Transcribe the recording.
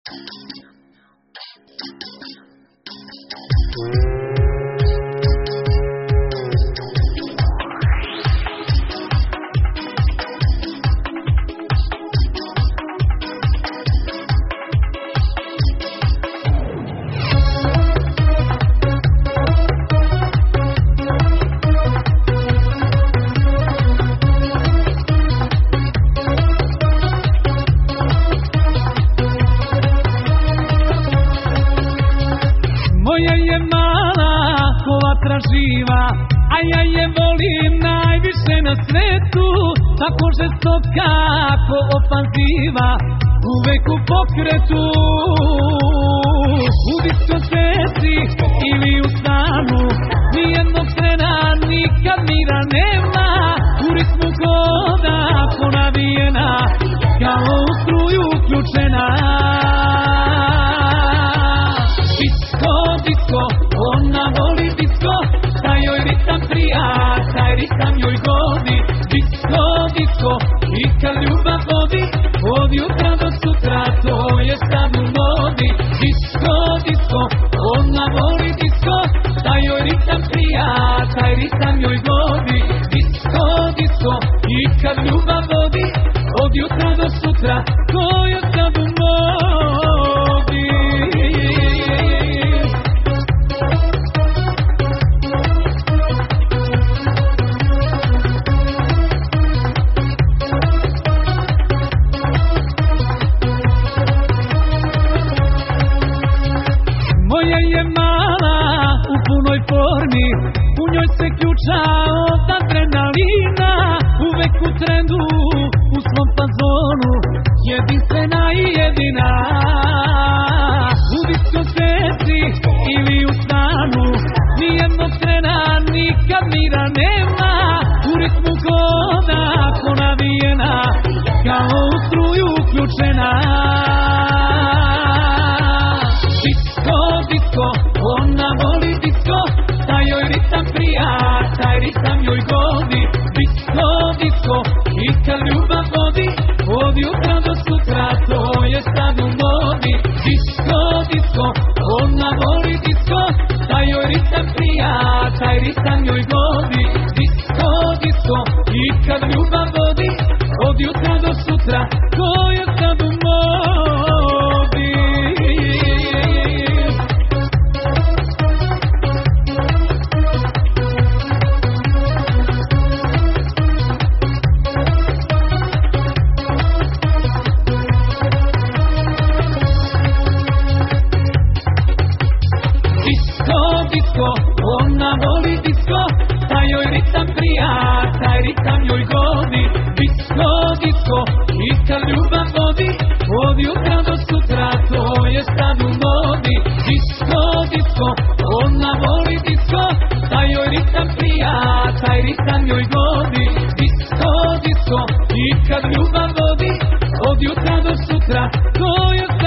Moja je mala ko vatra živa, a ja je volim najviše na svetu. Tako žestoka ko ofanziva, uvek u pokretu. U diskoteci ili u stanu, nijednog trena nikad mira nema. U ritmu hoda ponavijena, kao u struju uključena. Disko, ona voli disko, taj joj ritam prija, taj ritam joj godi. Disko, i kad ljubav vodi, od jutra do sutra, to je sad u modi. Disko, ona voli disko, taj joj ritam prija, taj ritam joj godi. Disko, i kad ljubav vodi, od jutra do sutra, to je sad u modi. Moja je mala u punoj formi, u njoj se ključa od adrenalina. Uvek u trendu, u svom fazonu, jedinstvena i jedina. U diskoteci ili u stanu, nijednog trena nikad mira nema. U ritmu hoda ponavijena, kao u struju uključena. Disko, ona voli disko, taj joj ritam prija, taj ritam joj godi. Disko, i kad ljubav vodi, od jutra do sutra, to je sad u modi. Disko, ona voli disko, taj joj ritam prija, taj ritam joj godi. Disko, i kad ljubav vodi, od jutra do sutra, to je sad u modi. Disko, ona voli disko, taj joj ritam prija, taj ritam joj godi. Disko, i kad ljubav vodi, od jutra do sutra, to je sad u modi. Disko, ona voli disko, taj joj ritam prija, taj ritam joj godi. Disko, i kad ljubav vodi, od jutra do sutra, to je sad u modi.